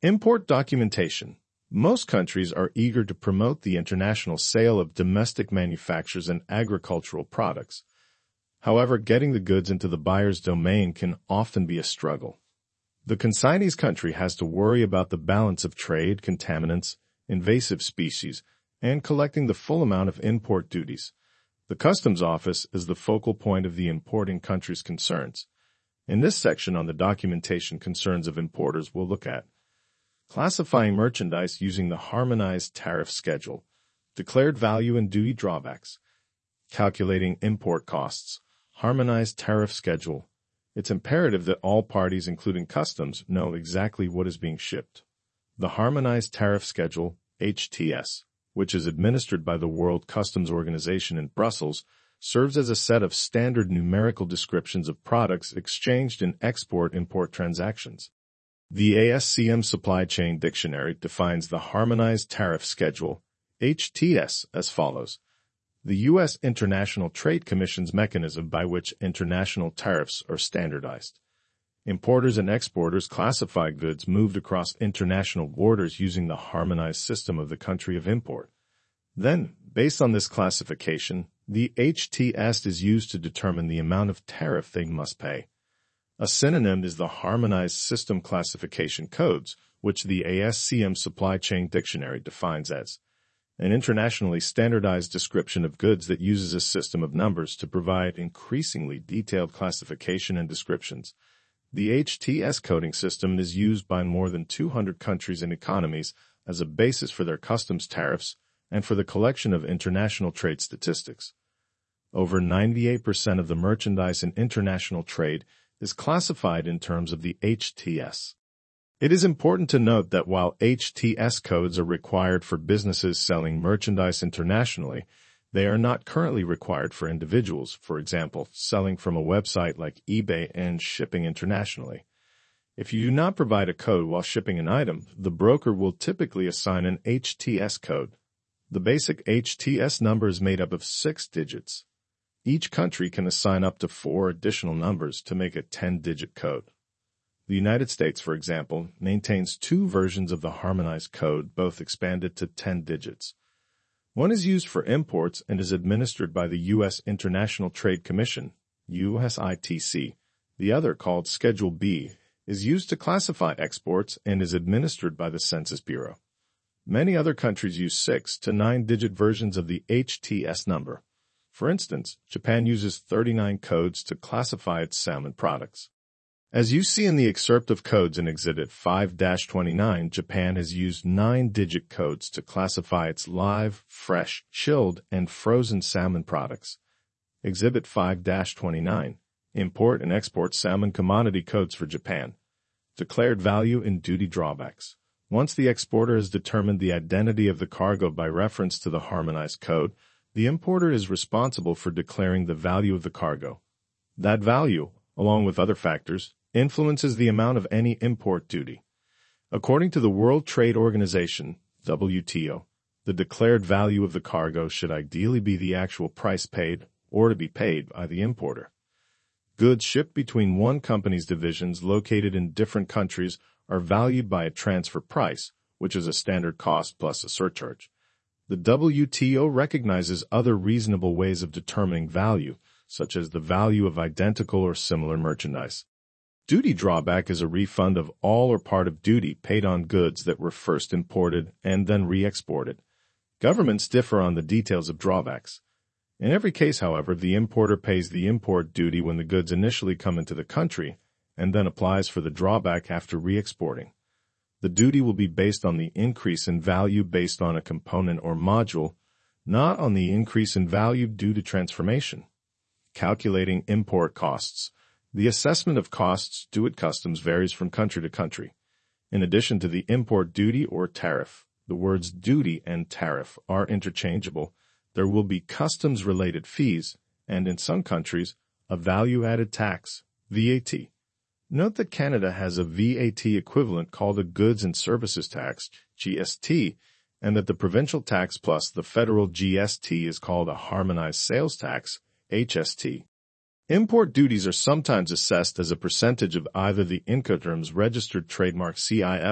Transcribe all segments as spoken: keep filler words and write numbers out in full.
Import documentation. Most countries are eager to promote the international sale of domestic manufactures and agricultural products. However, getting the goods into the buyer's domain can often be a struggle. The consignee's country has to worry about the balance of trade, contaminants, invasive species, and collecting the full amount of import duties. The Customs Office is the focal point of the importing country's concerns. In this section on the documentation concerns of importers, we'll look at classifying merchandise using the Harmonized Tariff Schedule, declared value and duty drawbacks, calculating import costs, Harmonized Tariff Schedule. It's imperative that all parties, including customs, know exactly what is being shipped. The Harmonized Tariff Schedule, H T S, which is administered by the World Customs Organization in Brussels, serves as a set of standard numerical descriptions of products exchanged in export-import transactions. The A S C M Supply Chain Dictionary defines the Harmonized Tariff Schedule, H T S, as follows. The U S International Trade Commission's mechanism by which international tariffs are standardized. Importers and exporters classify goods moved across international borders using the harmonized system of the country of import. Then, based on this classification, the H T S is used to determine the amount of tariff they must pay. A synonym is the Harmonized System Classification Codes, which the A S C M Supply Chain Dictionary defines as an internationally standardized description of goods that uses a system of numbers to provide increasingly detailed classification and descriptions. The H T S coding system is used by more than two hundred countries and economies as a basis for their customs tariffs and for the collection of international trade statistics. Over ninety-eight percent of the merchandise in international trade is classified in terms of the H T S. It is important to note that while H T S codes are required for businesses selling merchandise internationally, they are not currently required for individuals, for example, selling from a website like eBay and shipping internationally. If you do not provide a code while shipping an item, the broker will typically assign an H T S code. The basic H T S number is made up of six digits. Each country can assign up to four additional numbers to make a ten-digit code. The United States, for example, maintains two versions of the harmonized code, both expanded to ten digits. One is used for imports and is administered by the U S International Trade Commission, U S I T C. The other, called Schedule B, is used to classify exports and is administered by the Census Bureau. Many other countries use six to nine-digit versions of the H T S number. For instance, Japan uses thirty-nine codes to classify its salmon products. As you see in the excerpt of codes in Exhibit five dash twenty-nine, Japan has used nine-digit codes to classify its live, fresh, chilled, and frozen salmon products. Exhibit five dash twenty-nine, Import and Export Salmon Commodity Codes for Japan. Declared value and duty drawbacks. Once the exporter has determined the identity of the cargo by reference to the harmonized code, the importer is responsible for declaring the value of the cargo. That value, along with other factors, influences the amount of any import duty. According to the World Trade Organization, W T O, the declared value of the cargo should ideally be the actual price paid or to be paid by the importer. Goods shipped between one company's divisions located in different countries are valued by a transfer price, which is a standard cost plus a surcharge. The W T O recognizes other reasonable ways of determining value, such as the value of identical or similar merchandise. Duty drawback is a refund of all or part of duty paid on goods that were first imported and then re-exported. Governments differ on the details of drawbacks. In every case, however, the importer pays the import duty when the goods initially come into the country and then applies for the drawback after re-exporting. The duty will be based on the increase in value based on a component or module, not on the increase in value due to transformation. Calculating import costs. The assessment of costs due at customs varies from country to country. In addition to the import duty or tariff, the words duty and tariff are interchangeable. There will be customs-related fees, and in some countries, a value-added tax, V A T. Note that Canada has a V A T equivalent called a Goods and Services Tax, G S T, and that the provincial tax plus the federal G S T is called a Harmonized Sales Tax, H S T. Import duties are sometimes assessed as a percentage of either the Incoterms registered trademark C I F,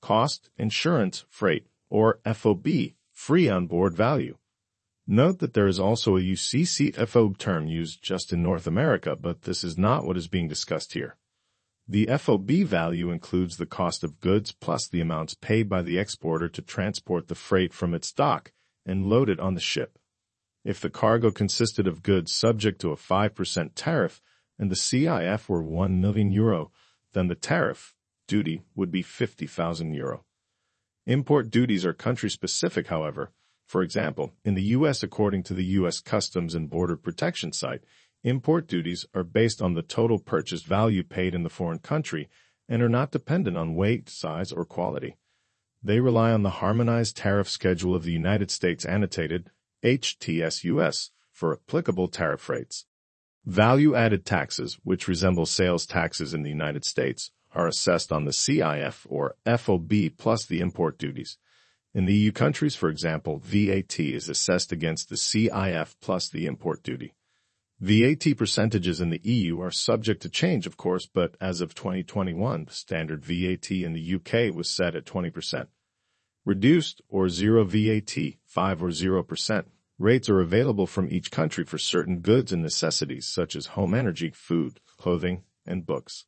cost, insurance, freight, or F O B, free onboard value. Note that there is also a U C C F O B term used just in North America, but this is not what is being discussed here. The F O B value includes the cost of goods plus the amounts paid by the exporter to transport the freight from its dock and load it on the ship. If the cargo consisted of goods subject to a five percent tariff and the C I F were one million euro, then the tariff, duty, would be fifty thousand euro. Import duties are country-specific, however. For example, in the U S, according to the U S Customs and Border Protection site, import duties are based on the total purchase value paid in the foreign country and are not dependent on weight, size, or quality. They rely on the Harmonized Tariff Schedule of the United States Annotated, H T S U S, for applicable tariff rates. Value-added taxes, which resemble sales taxes in the United States, are assessed on the C I F or F O B plus the import duties. In the E U countries, for example, V A T is assessed against the C I F plus the import duty. V A T percentages in the E U are subject to change, of course, but as of twenty twenty-one, the standard V A T in the U K was set at twenty percent. Reduced or zero V A T, five or zero percent, rates are available from each country for certain goods and necessities such as home energy, food, clothing, and books.